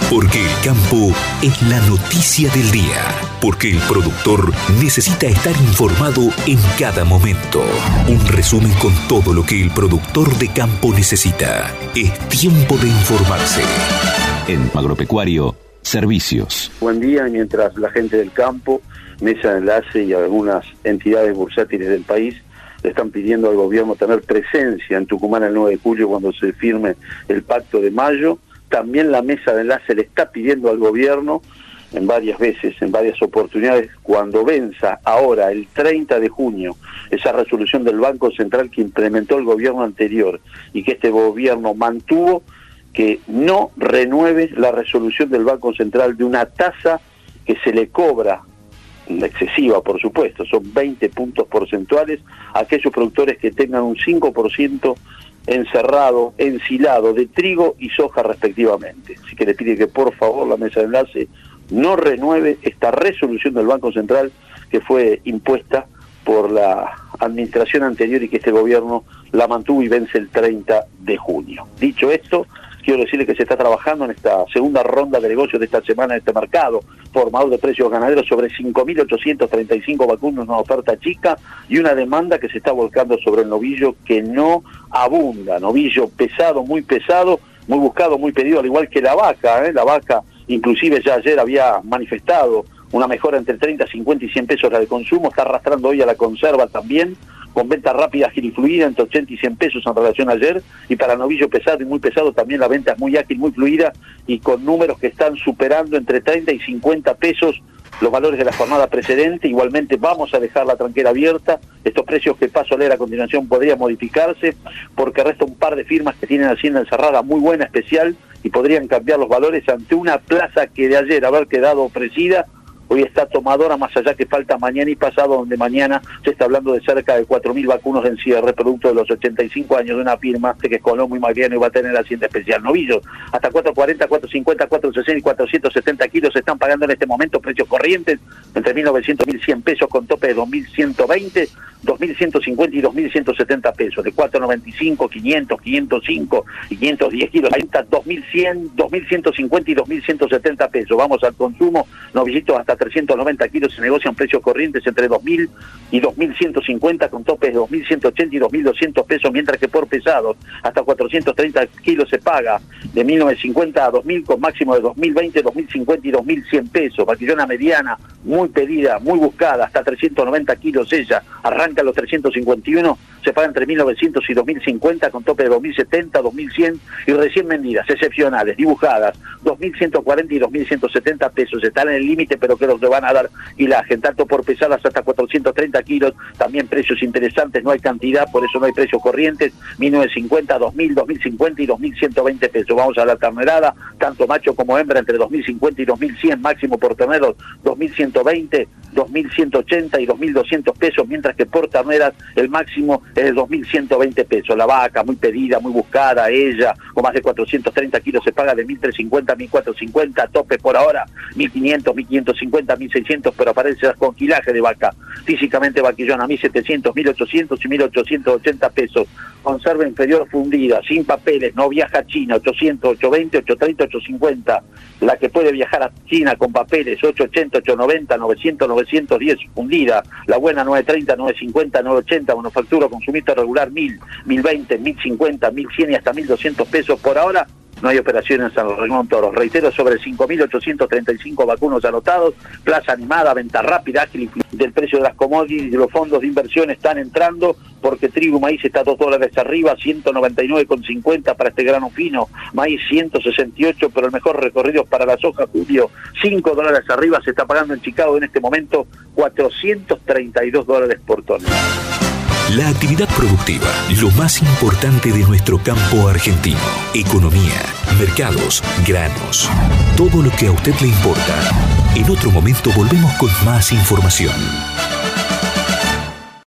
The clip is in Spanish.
Porque el campo es la noticia del día. Porque el productor necesita estar informado en cada momento. Un resumen con todo lo que el productor de campo necesita. Es tiempo de informarse. En Agropecuario, Servicios. Buen día. Mientras la gente del campo, Mesa de Enlace y algunas entidades bursátiles del país le están pidiendo al gobierno tener presencia en Tucumán el 9 de julio cuando se firme el Pacto de Mayo, también la Mesa de Enlace le está pidiendo al gobierno en varias veces, en varias oportunidades, cuando venza ahora el 30 de junio esa resolución del Banco Central que implementó el gobierno anterior y que este gobierno mantuvo, que no renueve la resolución del Banco Central de una tasa que se le cobra, excesiva por supuesto, son 20 puntos porcentuales a aquellos productores que tengan un 5% encerrado, ensilado de trigo y soja respectivamente. Así que le pide que por favor la Mesa de Enlace no renueve esta resolución del Banco Central que fue impuesta por la administración anterior y que este gobierno la mantuvo y vence el 30 de junio. Dicho esto, quiero decirle que se está trabajando en esta segunda ronda de negocios de esta semana en este mercado formador de precios ganaderos sobre 5.835 vacunos, una oferta chica y una demanda que se está volcando sobre el novillo que no abunda, novillo pesado, muy buscado, muy pedido, al igual que la vaca, La vaca inclusive ya ayer había manifestado una mejora entre 30, 50 y 100 pesos la de consumo, está arrastrando hoy a la conserva también, con venta rápida, ágil y fluida, entre 80 y 100 pesos en relación a ayer, y para novillo pesado y muy pesado también la venta es muy ágil, muy fluida, y con números que están superando entre 30 y 50 pesos los valores de la jornada precedente. Igualmente vamos a dejar la tranquera abierta, estos precios que paso a leer a continuación podrían modificarse, porque resta un par de firmas que tienen Hacienda encerrada muy buena, especial, y podrían cambiar los valores ante una plaza que de ayer haber quedado ofrecida, hoy está tomadora, más allá que falta mañana y pasado, donde mañana se está hablando de cerca de 4.000 vacunos en cierre, producto de los 85 años de una firma que es Colombo y Magriano y va a tener Hacienda especial. Novillos, hasta 4.40, 4.50, 4.60 y 470 kilos se están pagando en este momento precios corrientes, entre 1.900 y 1.100 pesos con tope de 2.120, 2.150 y 2.170 pesos, de 4.95, 500, 505 y 510 kilos, ahí está 2.100, 2.150 y 2.170 pesos. Vamos al consumo, novillitos hasta 390 kilos se negocian precios corrientes entre 2.000 y 2.150 con topes de 2.180 y 2.200 pesos, mientras que por pesados hasta 430 kilos se paga de 1.950 a 2.000 con máximo de 2.020, 2.050 y 2.100 pesos. Vaquillona mediana, muy pedida, muy buscada, hasta 390 kilos ella, arranca los 351, se paga entre 1.900 y 2.050 con tope de 2.070, 2.100 y recién vendidas, excepcionales, dibujadas, 2.140 y 2.170 pesos. Están en el límite, pero que los le van a dar hilaje, tanto por pesadas hasta 430 kilos, también precios interesantes, no hay cantidad, por eso no hay precios corrientes, 1.950, 2.000, 2.050 y 2.120 pesos. Vamos a la ternerada, tanto macho como hembra, entre 2.050 y 2.100, máximo por terneros 2.120, 2.180 y 2.200 pesos, mientras que por terneras el máximo es de 2.120 pesos. La vaca, muy pedida, muy buscada, ella, con más de 430 kilos, se paga de 1.350 a 1.450, tope por ahora 1.500, 1.550, 1.600, pero aparece con quilaje de vaca. Físicamente vaquillona, 1.700, 1.800 y 1.880 pesos. Conserva inferior fundida, sin papeles, no viaja a China, 800, 820, 830, 850. La que puede viajar a China con papeles, 880, 890, 900, 910, fundida. La buena, 930, 950, 980, manufactura consumista regular, 1.000, 1.020, 1.050, 1.100 y hasta 1.200 pesos. Por ahora no hay operaciones en San Ramón Toros. Reitero, sobre 5.835 vacunos anotados, plaza animada, venta rápida, ágil y del precio de las commodities, los fondos de inversión están entrando, porque trigo y maíz está $2 arriba, 199,50 para este grano fino, maíz 168, pero el mejor recorrido para la soja, julio, $5 arriba, se está pagando en Chicago en este momento $432 por tonelada. La actividad productiva, lo más importante de nuestro campo argentino. Economía, mercados, granos, todo lo que a usted le importa. En otro momento volvemos con más información.